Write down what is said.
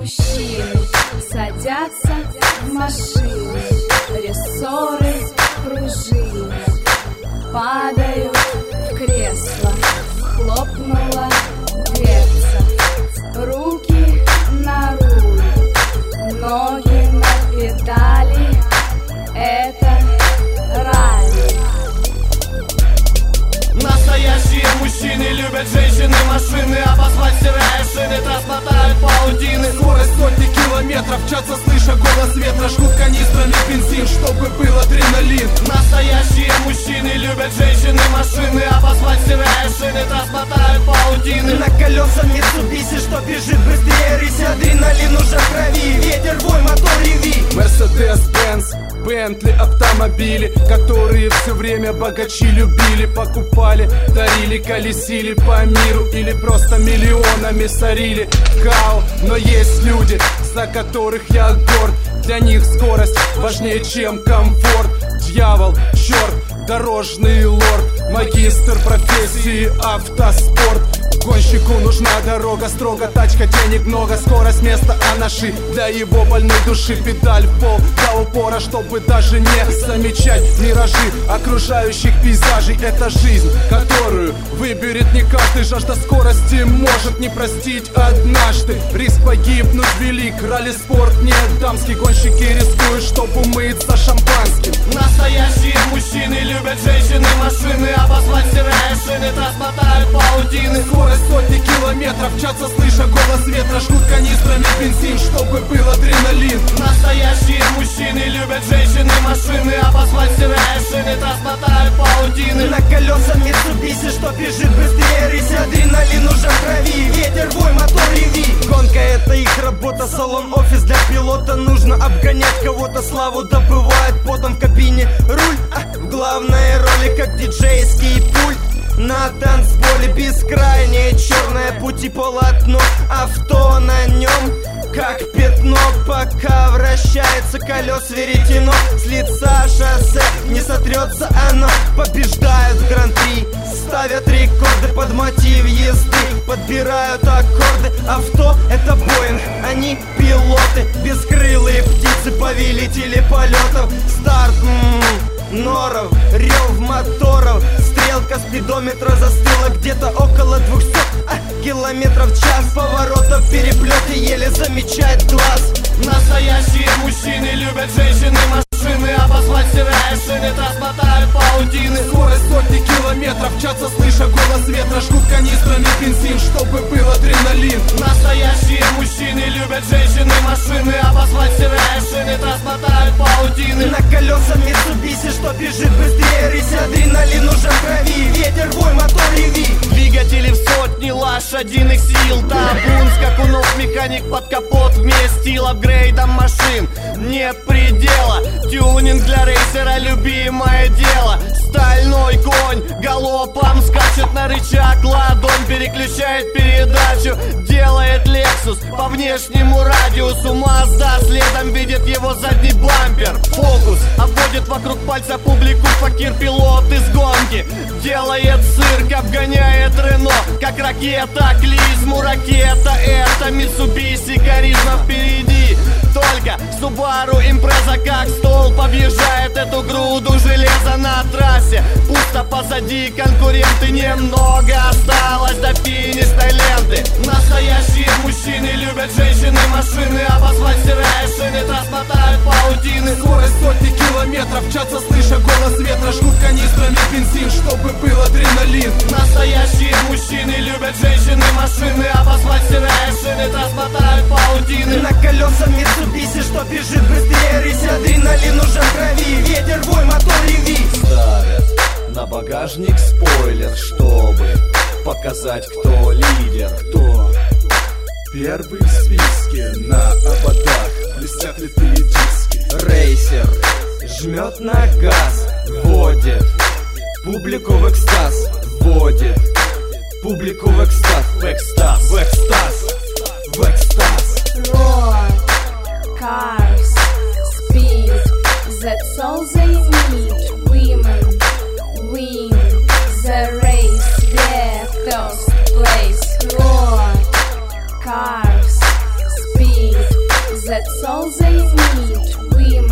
Мужчины садятся в машины, рессоры, пружины падают в кресло, хлопнула дверца. Руки на руль, ноги на педали, это ралли. Настоящие мужчины любят женщины, машины, обозвать стирая шины, трасмотают паутины. Скорость сотни километров в час, слыша голос ветра, жгут канистрами бензин, чтобы был адреналин. Настоящие мужчины любят женщины, машины, обозвать стирая шины, трасмотают паутины. На колесах Mitsubishi, что бежит быстрее рыси, адреналин уже в крови, ветер, вой, мотор, реви. Mercedes-Benz, Бентли, автомобили, которые все время богачи любили, покупали, дарили, колесили по миру или просто миллионами сорили. Кау, но есть люди, за которых я горд. Для них скорость важнее, чем комфорт. Дьявол, черт, дорожный лорд, магистр профессии автоспорт. Гонщику нужна дорога строго, тачка, денег много, скорость место анаши для его больной души. Педаль в пол до упора, чтобы даже не замечать миражи окружающих пейзажей. Это жизнь, которую выберет не каждый. Жажда скорости может не простить однажды. Риск погибнуть велик, ралли-спорт не дамский. Гонщики рискуют, чтобы умыться шампанским. Настоящие мужчины любят женщины, машины, обозвать стирая шины, трасмотают паутины. Скорость сотни километров в час, слыша голос ветра, жгут канистрами бензин, чтобы был адреналин. Настоящие мужчины любят женщины, машины, обозвать стирая шины, трасмотают паутины. На колесах Mitsubishi, что бежит быстрее рыси, адреналин уже в крови, ветер, вой, мотор, реви. Гонка — это их работа, салон, офис для пилота. Нужно обгонять кого-то, славу добывает потом в кабине руль, в главной роли как диджейский пульт. На танцполе бескрайнее черное пути полотно, авто на нем как пятно, пока вращается колес веретено. С лица шоссе не сотрется оно, побеждают в гран-при, ставят рекорды под мотив езды, подбирают аккорды. Авто — это Боинг, они пилоты, бескрылые птицы, повелители полетов. Старт, норов, рев моторов, стрелка спидометра застыла где-то около 200 километров в час. Поворотов переплеты еле замечает глаз. Настоящие мужчины любят женщины, машины, обозвать стирая шины, трасмотают паутины. Скорость сотни километров в час, слыша голос ветра, жгут канистрами бензин, чтобы был адреналин. Настоящие мужчины любят женщины, машины, обозвать стирая шины, трасмотают паутины. На колесах Mitsubishi, что бежит быстрее рыси, адреналин уже в крови, ветер, вой, мотор, реви. Двигатели в сотни лошадиных сил, табун скакунов, механик под капот вместил. Апгрейдом машин нет предела, тюнинг для рейсера любимое дело. Стальной конь галопом скачет на рычаг, ладонь переключает передачу, делает Lexus по внешнему радиусу. Mazda следом видит его задний бампер. Фокус обводит вокруг пальца публику, факир-пилот из гонки делает цирк, обгоняет Рено как ракета, клизму ракета. Это Mitsubishi, харизма впереди. Только Subaru Impreza как столб объезжает эту груду железа на трассе. Пусто позади, конкуренты немного осталось до финишной ленты. Настоящие мужчины любят женщины, машины, обозвать стирая шины, трасмотают паутины. Скорость сотни километров в час, слыша голос ветра, жгут канистрами бензин, чтобы был адреналин. Настоящие мужчины любят женщины, машины, обозвать стирая шины, трасмотают паутины. На колесах Mitsubishi, что бежит быстрее рыси, адреналин уже в крови, ветер, вой, мотор, реви. Ставят на багажник спойлер, чтобы показать, кто лидер. Кто первый в списке, на ободах блестят литые диски. Рейсер жмет на газ, вводит публику в экстаз, вводит публику в экстаз, в экстаз, в экстаз, в экстаз. Roar, cars, speed, that's all they need. Women win the race, yeah, first place. Roar, cars, speed, that's all they need. Women